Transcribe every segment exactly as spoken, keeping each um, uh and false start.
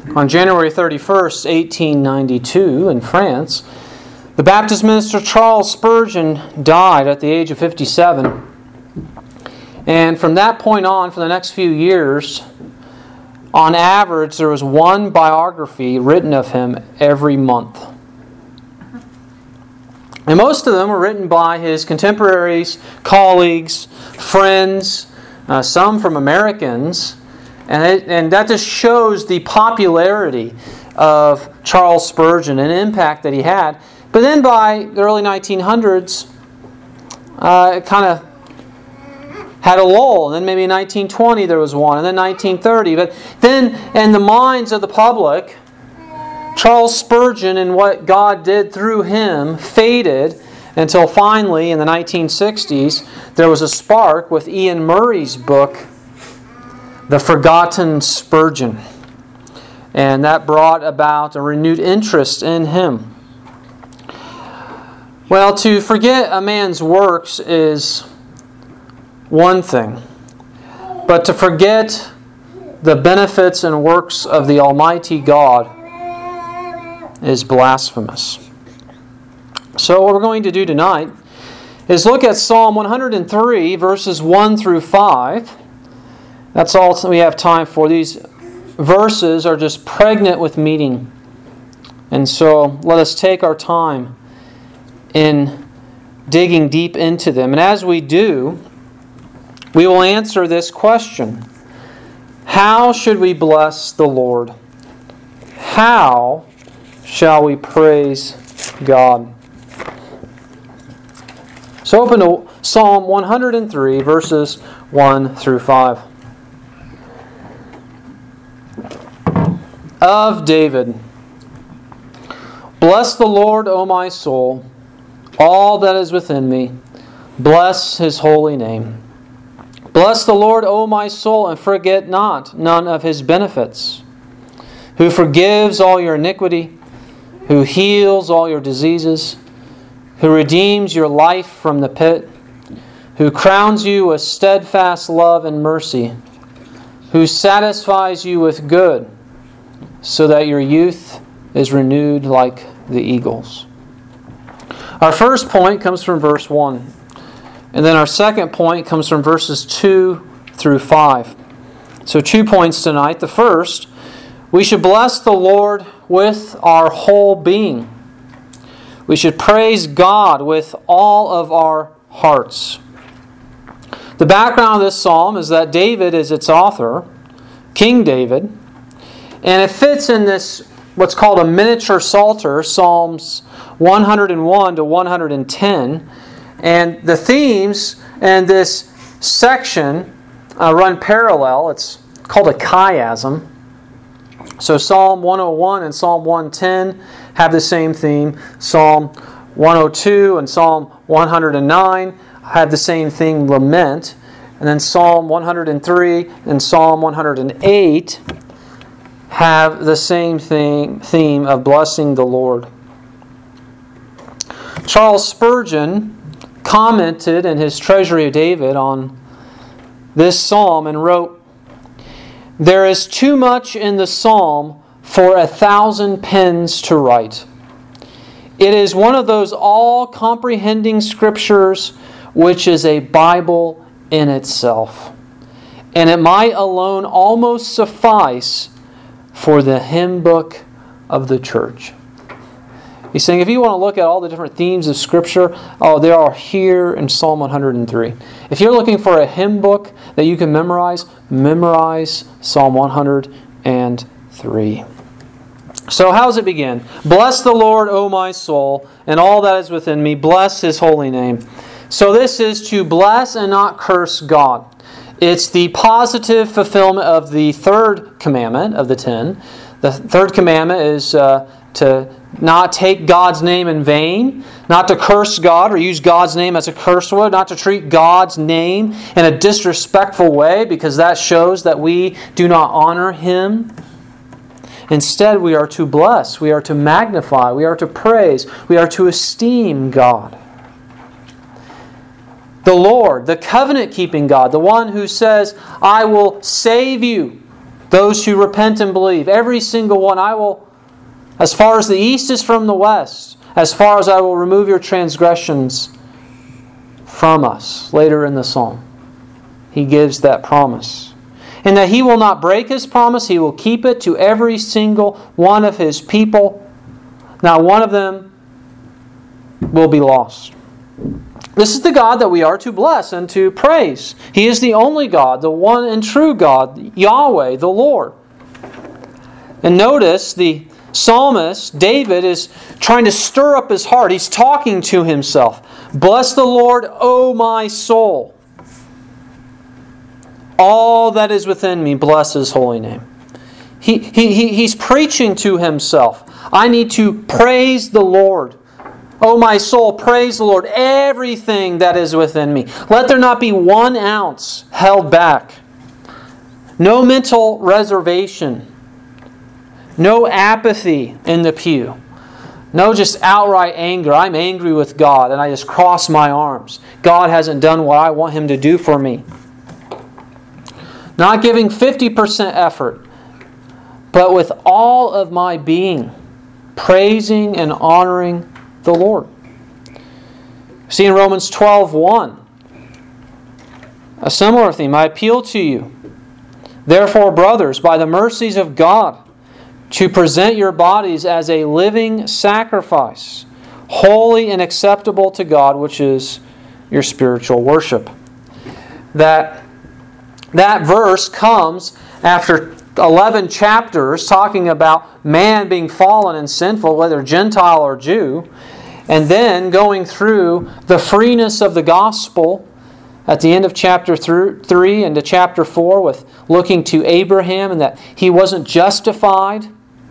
On January thirty-first, eighteen ninety-two, in France, the Baptist minister Charles Spurgeon died at the age of fifty-seven. And from that point on, for the next few years, on average, there was one biography written of him every month. And most of them were written by his contemporaries, colleagues, friends, uh, some from Americans. And, it, and that just shows the popularity of Charles Spurgeon and impact that he had. But then by the early nineteen hundreds, uh, it kind of had a lull. And then maybe in nineteen twenty there was one, and then nineteen thirty. But then in the minds of the public, Charles Spurgeon and what God did through him faded until finally in the nineteen sixties there was a spark with Ian Murray's book, The Forgotten Spurgeon. And that brought about a renewed interest in him. Well, to forget a man's works is one thing, but to forget the benefits and works of the Almighty God is blasphemous. So what we're going to do tonight is look at Psalm one hundred three, verses one through five. That's all we have time for. These verses are just pregnant with meaning. And so let us take our time in digging deep into them. And as we do, we will answer this question: how should we bless the Lord? How shall we praise God? So open to Psalm one hundred three, verses one through five. Of David. Bless the Lord, O my soul, all that is within me. Bless His holy name. Bless the Lord, O my soul, and forget not none of His benefits, who forgives all your iniquity, who heals all your diseases, who redeems your life from the pit, who crowns you with steadfast love and mercy, who satisfies you with good, so that your youth is renewed like the eagles. Our first point comes from verse one. And then our second point comes from verses two through five. So two points tonight. The first, we should bless the Lord with our whole being. We should praise God with all of our hearts. The background of this psalm is that David is its author, King David, and it fits in this what's called a miniature psalter, Psalms one hundred one to one hundred ten. And the themes in this section uh, run parallel. It's called a chiasm. So Psalm one oh one and Psalm one ten have the same theme. Psalm one oh two and Psalm one oh nine have the same theme, lament. And then Psalm one hundred three and Psalm one hundred eight have the same thing, theme of blessing the Lord. Charles Spurgeon commented in his Treasury of David on this psalm and wrote, "There is too much in the psalm for a thousand pens to write. It is one of those all-comprehending scriptures which is a Bible in itself, and it might alone almost suffice for the hymn book of the church." He's saying if you want to look at all the different themes of Scripture, oh, they are here in Psalm one hundred three. If you're looking for a hymn book that you can memorize, memorize Psalm one hundred three. So how does it begin? Bless the Lord, O my soul, and all that is within me. Bless His holy name. So this is to bless and not curse God. It's the positive fulfillment of the third commandment of the ten. The third commandment is uh, to not take God's name in vain, not to curse God or use God's name as a curse word, not to treat God's name in a disrespectful way, because that shows that we do not honor Him. Instead, we are to bless, we are to magnify, we are to praise, we are to esteem God. The Lord, the covenant-keeping God, the one who says, "I will save you those who repent and believe, every single one, I will, as far as the east is from the west, as far as I will remove your transgressions from us. Later in the psalm, he gives that promise. And that He will not break His promise, He will keep it to every single one of His people. Not one of them will be lost. This is the God that we are to bless and to praise. He is the only God, the one and true God, Yahweh, the Lord. And notice the psalmist, David, is trying to stir up his heart. He's talking to himself. Bless the Lord, O my soul. All that is within me, bless His holy name. He, he, he, he's preaching to himself. I need to praise the Lord. O my soul, praise the Lord, everything that is within me. Let there not be one ounce held back. No mental reservation. No apathy in the pew. No just outright anger. I'm angry with God and I just cross my arms. God hasn't done what I want Him to do for me. Not giving fifty percent effort, but with all of my being, praising and honoring the Lord. See in Romans twelve one, a similar theme. I appeal to you, therefore, brothers, by the mercies of God, to present your bodies as a living sacrifice, holy and acceptable to God, which is your spiritual worship. That, that verse comes after eleven chapters talking about man being fallen and sinful, whether Gentile or Jew, and then going through the freeness of the gospel at the end of chapter three into chapter four with looking to Abraham and that he wasn't justified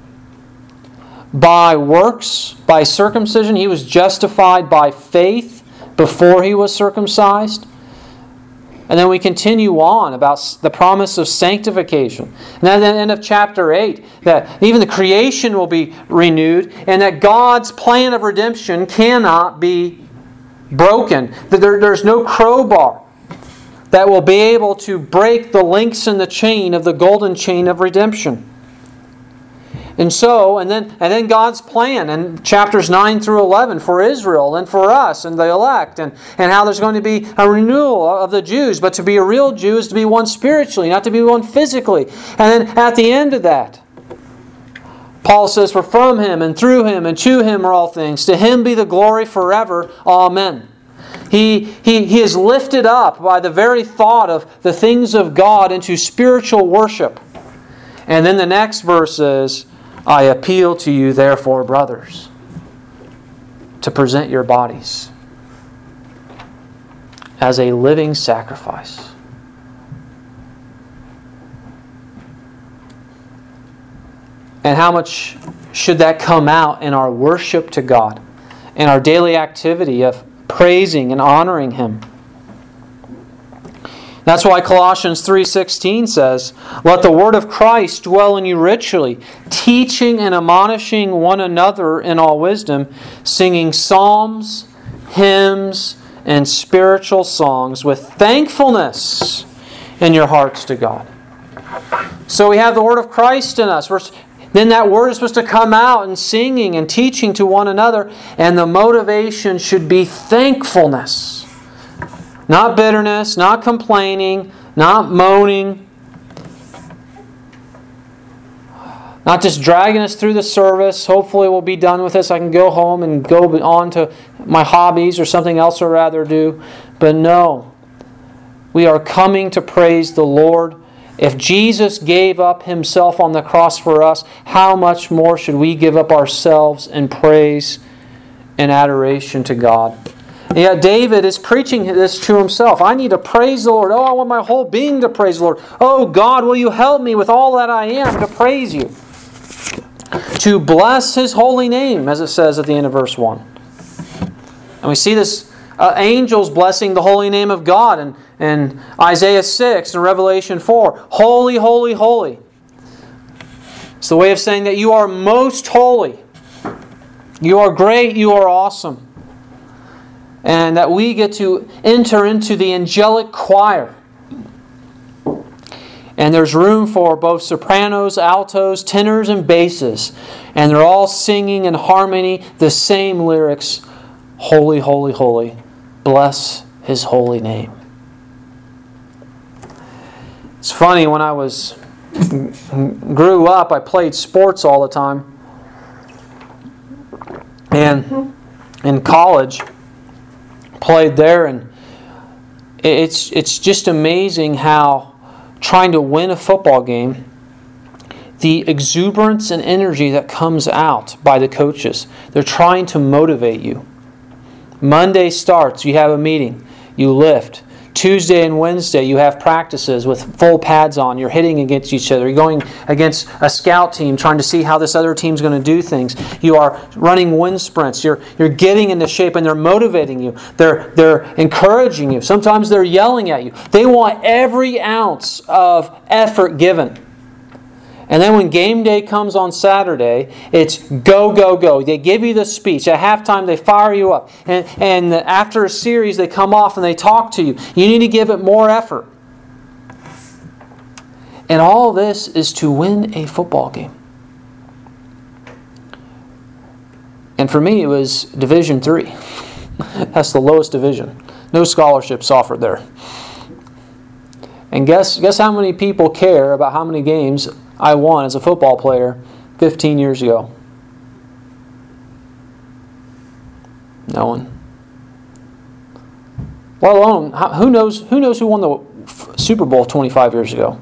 by works, by circumcision. He was justified by faith before he was circumcised. And then we continue on about the promise of sanctification. And then at the end of chapter eight, that even the creation will be renewed and that God's plan of redemption cannot be broken. That there, there's no crowbar that will be able to break the links in the chain of the golden chain of redemption. And so, and then and then God's plan in chapters nine through eleven for Israel and for us and the elect, and, and how there's going to be a renewal of the Jews, but to be a real Jew is to be one spiritually, not to be one physically. And then at the end of that, Paul says, for from Him and through Him and to Him are all things. To Him be the glory forever. Amen. He, he, he is lifted up by the very thought of the things of God into spiritual worship. And then the next verse is, I appeal to you, therefore, brothers, to present your bodies as a living sacrifice. And how much should that come out in our worship to God, in our daily activity of praising and honoring Him? That's why Colossians three sixteen says, let the word of Christ dwell in you richly, teaching and admonishing one another in all wisdom, singing psalms, hymns, and spiritual songs with thankfulness in your hearts to God. So we have the word of Christ in us. We're, then that word is supposed to come out in singing and teaching to one another, and the motivation should be thankfulness. Not bitterness, not complaining, not moaning, not just dragging us through the service. Hopefully we'll be done with this. I can go home and go on to my hobbies or something else I'd rather do. But no, we are coming to praise the Lord. If Jesus gave up Himself on the cross for us, how much more should we give up ourselves in praise and adoration to God? And yet David is preaching this to himself. I need to praise the Lord. Oh, I want my whole being to praise the Lord. Oh, God, will you help me with all that I am to praise you? To bless His holy name, as it says at the end of verse one. And we see this uh, angels blessing the holy name of God in, in Isaiah six and Revelation four. Holy, holy, holy. It's the way of saying that you are most holy. You are great, you are awesome. And that we get to enter into the angelic choir. And there's room for both sopranos, altos, tenors, and basses. And they're all singing in harmony the same lyrics. Holy, holy, holy. Bless His holy name. It's funny, when I was grew up, I played sports all the time. And in college, played there, and it's it's just amazing how trying to win a football game, the exuberance and energy that comes out by the coaches. They're trying to motivate you. Monday starts, you have a meeting, you lift. Tuesday and Wednesday, you have practices with full pads on. You're hitting against each other. You're going against a scout team, trying to see how this other team's going to do things. You are running wind sprints. You're you're getting into shape, and they're motivating you. They're they're encouraging you. Sometimes they're yelling at you. They want every ounce of effort given. And then when game day comes on Saturday, it's go, go, go. They give you the speech. At halftime, they fire you up. And, and after a series, they come off and they talk to you. You need to give it more effort. And all this is to win a football game. And for me, it was Division three. That's the lowest division. No scholarships offered there. And guess, guess how many people care about how many games I won as a football player fifteen years ago? No one. Let alone, who knows, who knows who won the Super Bowl twenty-five years ago?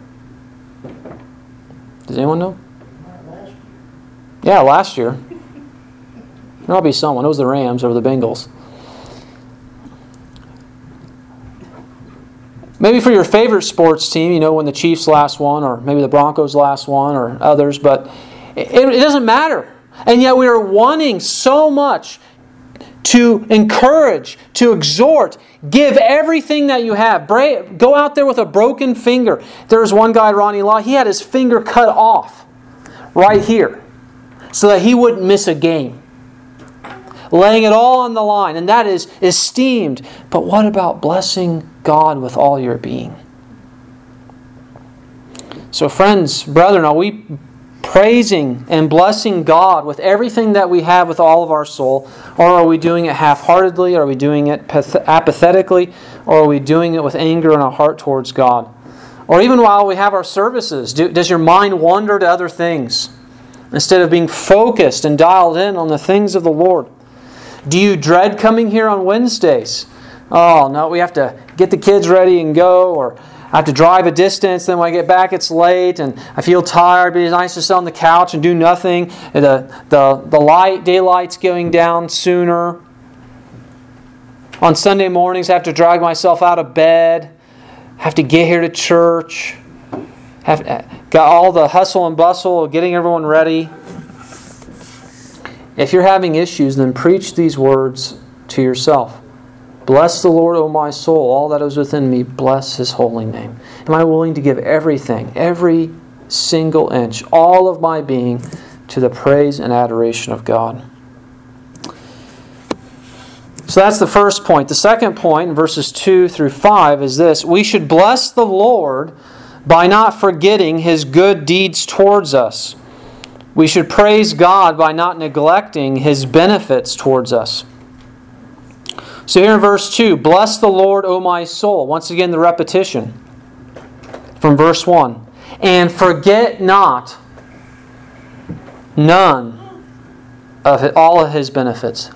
Does anyone know? Last year. Yeah, last year. There'll be someone. It was the Rams over the Bengals. Maybe for your favorite sports team, you know, when the Chiefs last one, or maybe the Broncos last one, or others, but it, it doesn't matter. And yet we are wanting so much to encourage, to exhort, give everything that you have. Go out there with a broken finger. There was one guy, Ronnie Law, he had his finger cut off right here so that he wouldn't miss a game. Laying it all on the line, and that is esteemed. But what about blessing God with all your being? So friends, brethren, are we praising and blessing God with everything that we have with all of our soul? Or are we doing it half-heartedly? Are we doing it apathetically? Or are we doing it with anger in our heart towards God? Or even while we have our services, do, does your mind wander to other things instead of being focused and dialed in on the things of the Lord? Do you dread coming here on Wednesdays? Oh, no, we have to get the kids ready and go, or I have to drive a distance, then when I get back it's late, and I feel tired, but it's nice to sit on the couch and do nothing. The, the, the light, daylight's going down sooner. On Sunday mornings, I have to drag myself out of bed, have to get here to church, have got all the hustle and bustle of getting everyone ready. If you're having issues, then preach these words to yourself. Bless the Lord, O my soul, all that is within me, bless His holy name. Am I willing to give everything, every single inch, all of my being, to the praise and adoration of God? So that's the first point. The second point, in verses two through five, is this. We should bless the Lord by not forgetting His good deeds towards us. We should praise God by not neglecting His benefits towards us. So here in verse two, bless the Lord, O my soul. Once again, the repetition from verse one. And forget not none of it, all of His benefits.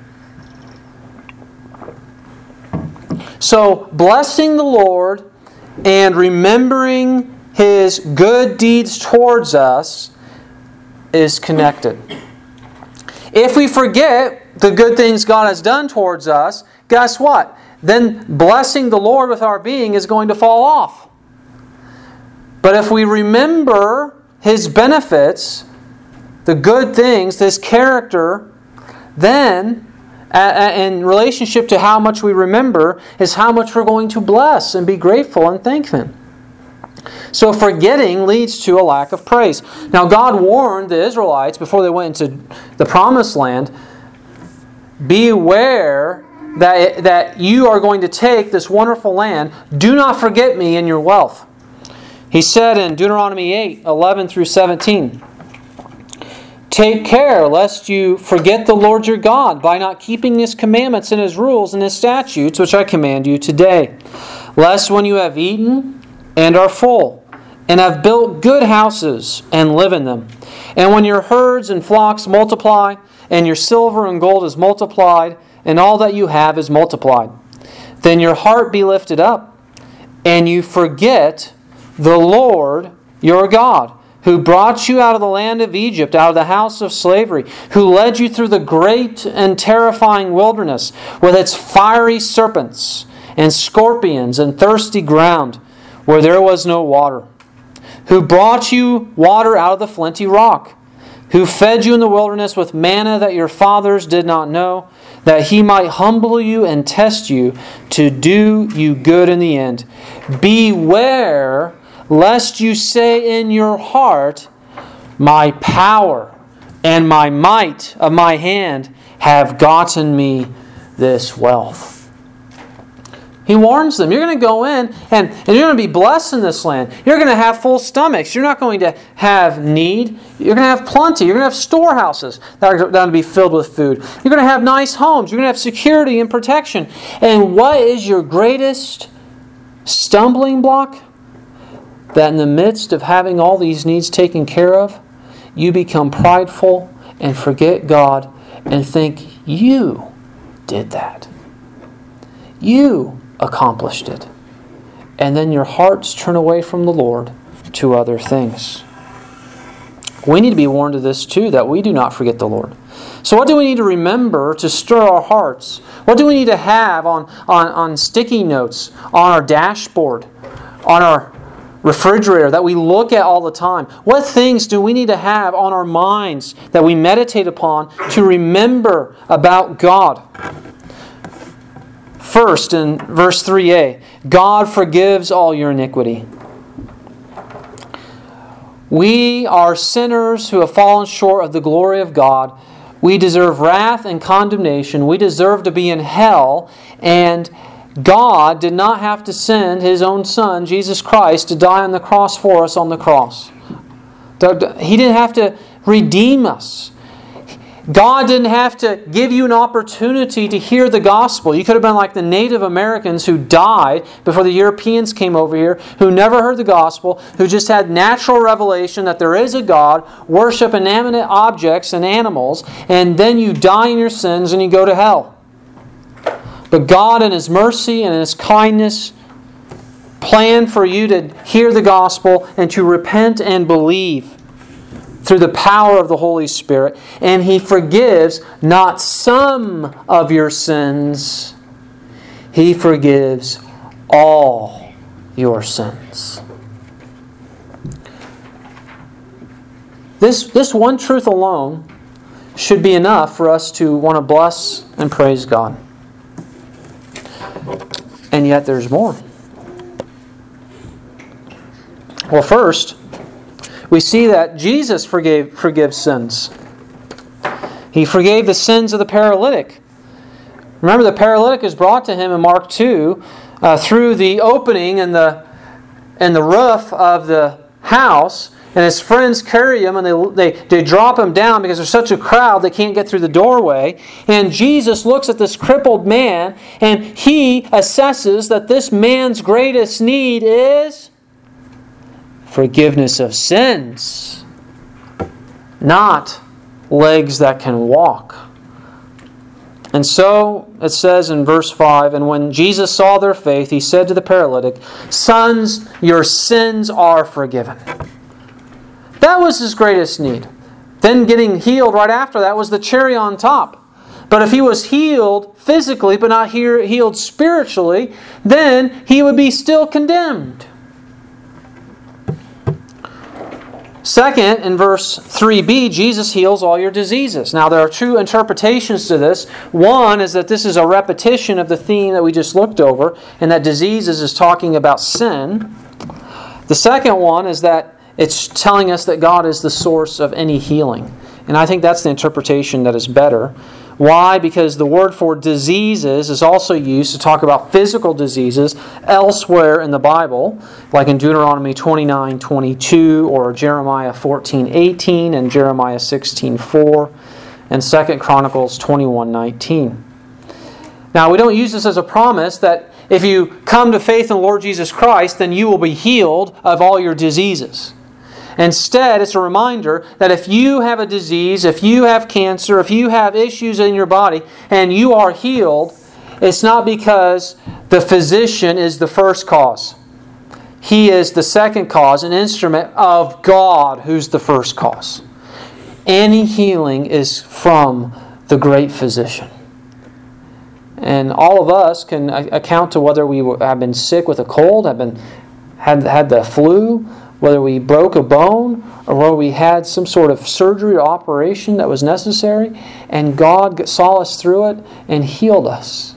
So, blessing the Lord and remembering His good deeds towards us is connected. If we forget the good things God has done towards us, guess what? Then blessing the Lord with our being is going to fall off. But if we remember His benefits, the good things, His character, then in relationship to how much we remember is how much we're going to bless and be grateful and thank Him. So forgetting leads to a lack of praise. Now God warned the Israelites before they went into the Promised Land, beware that, that you are going to take this wonderful land. Do not forget me in your wealth. He said in Deuteronomy eight, eleven through seventeen, "Take care lest you forget the Lord your God by not keeping His commandments and His rules and His statutes, which I command you today. Lest when you have eaten and are full, and have built good houses and live in them, and when your herds and flocks multiply, and your silver and gold is multiplied, and all that you have is multiplied, then your heart be lifted up, and you forget the Lord your God, who brought you out of the land of Egypt, out of the house of slavery, who led you through the great and terrifying wilderness, with its fiery serpents and scorpions and thirsty ground, where there was no water, who brought you water out of the flinty rock, who fed you in the wilderness with manna that your fathers did not know, that He might humble you and test you to do you good in the end. Beware lest you say in your heart, my power and my might of my hand have gotten me this wealth." He warns them, you're going to go in and, and you're going to be blessed in this land. You're going to have full stomachs. You're not going to have need. You're going to have plenty. You're going to have storehouses that are going to be filled with food. You're going to have nice homes. You're going to have security and protection. And what is your greatest stumbling block? That in the midst of having all these needs taken care of, you become prideful and forget God and think you did that. You accomplished it. And then your hearts turn away from the Lord to other things. We need to be warned of this too, that we do not forget the Lord. So what do we need to remember to stir our hearts? What do we need to have on, on, on sticky notes, on our dashboard, on our refrigerator that we look at all the time? What things do we need to have on our minds that we meditate upon to remember about God? First, in verse three a, God forgives all your iniquity. We are sinners who have fallen short of the glory of God. We deserve wrath and condemnation. We deserve to be in hell. And God did not have to send His own Son, Jesus Christ, to die on the cross for us on the cross. He didn't have to redeem us. God didn't have to give you an opportunity to hear the gospel. You could have been like the Native Americans who died before the Europeans came over here, who never heard the gospel, who just had natural revelation that there is a God, worship inanimate objects and animals, and then you die in your sins and you go to hell. But God in His mercy and in His kindness planned for you to hear the gospel and to repent and believe through the power of the Holy Spirit. And He forgives not some of your sins. He forgives all your sins. This, this one truth alone should be enough for us to want to bless and praise God. And yet there's more. Well, first, we see that Jesus forgave forgives sins. He forgave the sins of the paralytic. Remember, the paralytic is brought to Him in Mark two uh, through the opening in the, in the roof of the house, and his friends carry him and they, they, they drop him down because there's such a crowd they can't get through the doorway. And Jesus looks at this crippled man and He assesses that this man's greatest need is forgiveness of sins, not legs that can walk. And so it says in verse five, and when Jesus saw their faith, He said to the paralytic, "Sons, your sins are forgiven." That was his greatest need. Then getting healed right after that was the cherry on top. But if he was healed physically but not healed spiritually, then he would be still condemned. Second, in verse three b, Jesus heals all your diseases. Now, there are two interpretations to this. One is that this is a repetition of the theme that we just looked over, and that diseases is talking about sin. The second one is that it's telling us that God is the source of any healing. And I think that's the interpretation that is better. Why? Because the word for diseases is also used to talk about physical diseases elsewhere in the Bible, like in Deuteronomy twenty-nine twenty-two or Jeremiah fourteen eighteen and Jeremiah sixteen four and Second Chronicles twenty-one nineteen. Now, we don't use this as a promise that if you come to faith in the Lord Jesus Christ, then you will be healed of all your diseases. Instead, it's a reminder that if you have a disease, if you have cancer, if you have issues in your body, and you are healed, it's not because the physician is the first cause. He is the second cause, an instrument of God who's the first cause. Any healing is from the great physician. And all of us can account to whether we have been sick with a cold, have been had had the flu, whether we broke a bone, or whether we had some sort of surgery or operation that was necessary, and God saw us through it and healed us.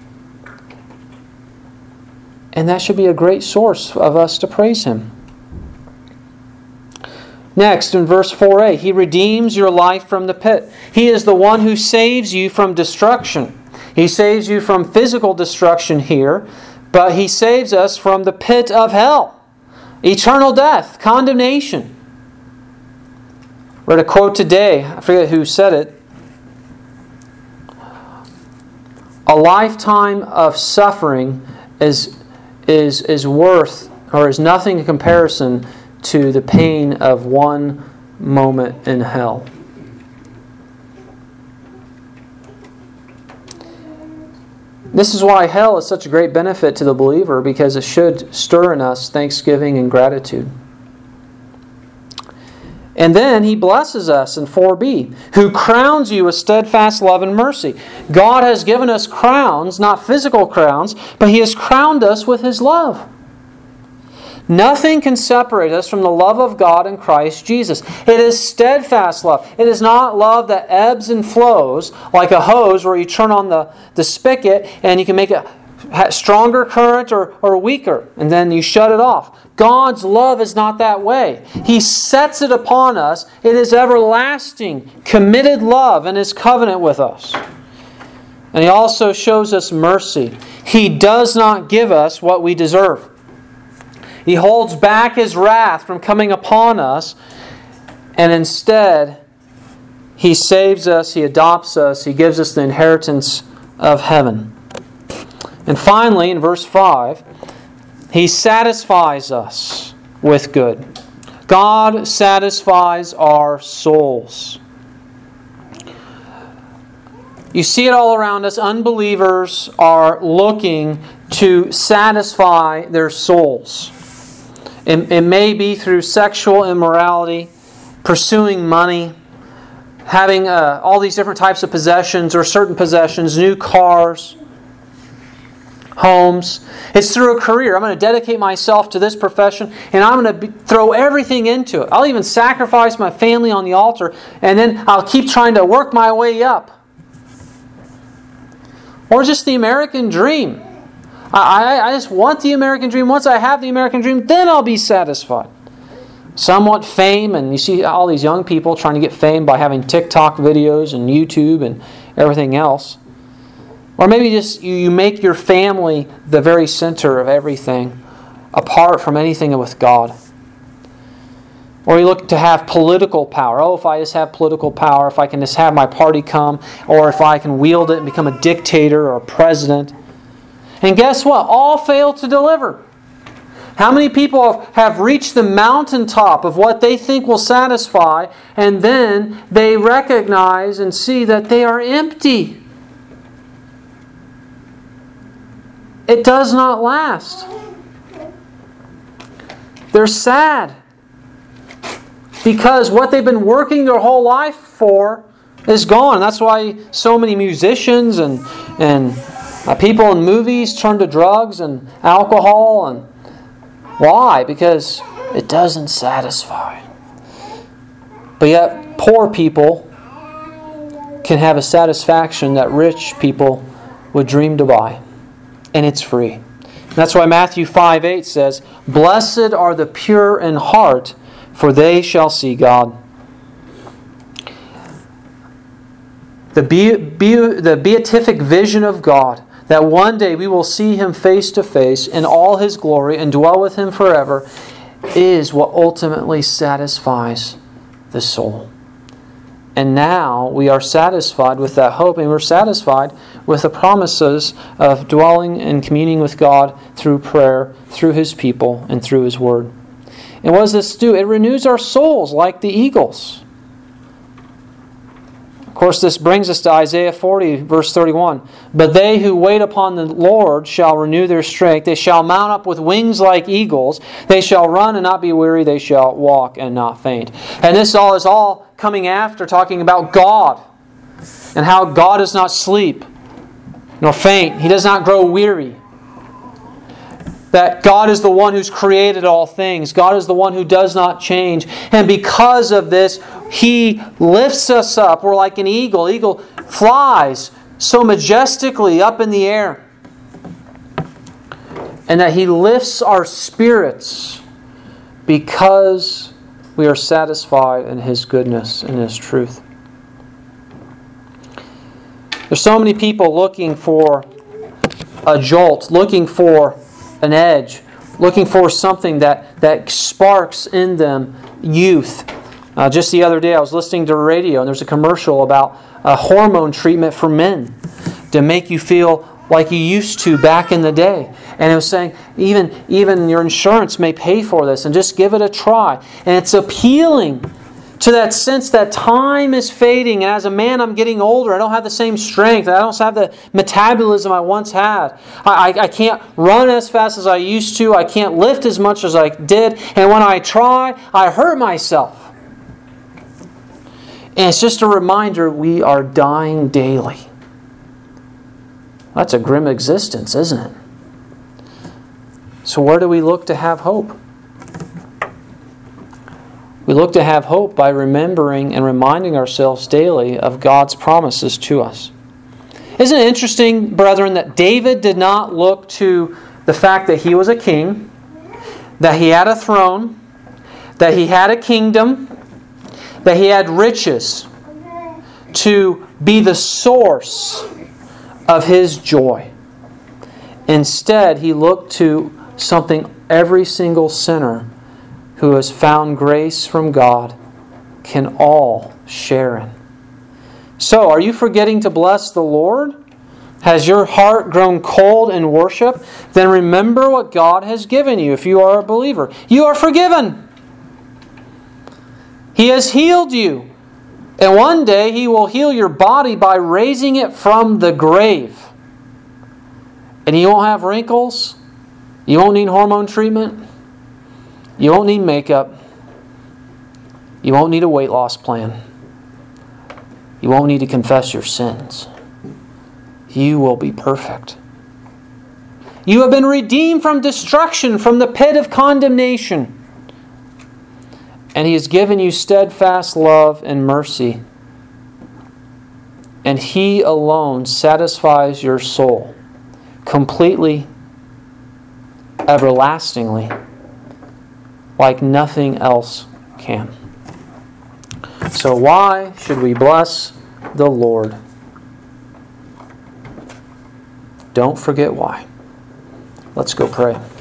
And that should be a great source of us to praise Him. Next, in verse four a, He redeems your life from the pit. He is the one who saves you from destruction. He saves you from physical destruction here, but He saves us from the pit of hell. Eternal death, condemnation. Read a quote today, I forget who said it. A lifetime of suffering is, is, is worth, or is nothing in comparison to the pain of one moment in hell. This is why hell is such a great benefit to the believer, because it should stir in us thanksgiving and gratitude. And then He blesses us in four b, who crowns you with steadfast love and mercy. God has given us crowns, not physical crowns, but He has crowned us with His love. Nothing can separate us from the love of God in Christ Jesus. It is steadfast love. It is not love that ebbs and flows like a hose where you turn on the, the spigot and you can make a stronger current or, or weaker, and then you shut it off. God's love is not that way. He sets it upon us. It is everlasting, committed love in His covenant with us. And He also shows us mercy. He does not give us what we deserve. He holds back His wrath from coming upon us, and instead He saves us, He adopts us, He gives us the inheritance of heaven. And finally, in verse five, He satisfies us with good. God satisfies our souls. You see it all around us. Unbelievers are looking to satisfy their souls. It, it may be through sexual immorality, pursuing money, having uh, all these different types of possessions or certain possessions, new cars, homes. It's through a career. I'm going to dedicate myself to this profession and I'm going to be, throw everything into it. I'll even sacrifice my family on the altar, and then I'll keep trying to work my way up. Or just the American dream. I, I just want the American dream. Once I have the American dream, then I'll be satisfied. Some want fame, and you see all these young people trying to get fame by having TikTok videos and YouTube and everything else. Or maybe just you, you make your family the very center of everything, apart from anything with God. Or you look to have political power. Oh, if I just have political power, if I can just have my party come, or if I can wield it and become a dictator or a president. And guess what? All fail to deliver. How many people have reached the mountaintop of what they think will satisfy, and then they recognize and see that they are empty? It does not last. They're sad because what they've been working their whole life for is gone. That's why so many musicians and and uh, people in movies turn to drugs and alcohol. And why? Because it doesn't satisfy. But yet, poor people can have a satisfaction that rich people would dream to buy. And it's free. And that's why Matthew five eight says, "Blessed are the pure in heart, for they shall see God." the, be, be, the beatific vision of God, that one day we will see Him face to face in all His glory and dwell with Him forever, is what ultimately satisfies the soul. And now we are satisfied with that hope, and we're satisfied with the promises of dwelling and communing with God through prayer, through His people, and through His Word. And what does this do? It renews our souls like the eagles. Of course, this brings us to Isaiah forty, verse thirty-one. But they who wait upon the Lord shall renew their strength. They shall mount up with wings like eagles. They shall run and not be weary. They shall walk and not faint. And this all is all coming after talking about God and how God does not sleep nor faint. He does not grow weary. That God is the one who's created all things. God is the one who does not change. And because of this, He lifts us up. We're like an eagle. Eagle flies so majestically up in the air. And that He lifts our spirits because we are satisfied in His goodness and His truth. There's so many people looking for a jolt, looking for an edge, looking for something that, that sparks in them youth. Uh, just the other day I was listening to the radio and there's a commercial about a hormone treatment for men to make you feel like you used to back in the day. And it was saying even, even your insurance may pay for this, and just give it a try. And it's appealing to that sense that time is fading, and as a man I'm getting older. I don't have the same strength. I don't have the metabolism I once had. I, I, I can't run as fast as I used to. I can't lift as much as I did. And when I try, I hurt myself. And it's just a reminder we are dying daily. That's a grim existence, isn't it? So where do we look to have hope? We look to have hope by remembering and reminding ourselves daily of God's promises to us. Isn't it interesting, brethren, that David did not look to the fact that he was a king, that he had a throne, that he had a kingdom, that he had riches to be the source of his joy. Instead, he looked to something every single sinner who has found grace from God can all share in. So, are you forgetting to bless the Lord? Has your heart grown cold in worship? Then remember what God has given you if you are a believer. You are forgiven. He has healed you. And one day He will heal your body by raising it from the grave. And you won't have wrinkles. You won't need hormone treatment. You won't need makeup. You won't need a weight loss plan. You won't need to confess your sins. You will be perfect. You have been redeemed from destruction, from the pit of condemnation. And He has given you steadfast love and mercy. And He alone satisfies your soul completely, everlastingly, like nothing else can. So why should we bless the Lord? Don't forget why. Let's go pray.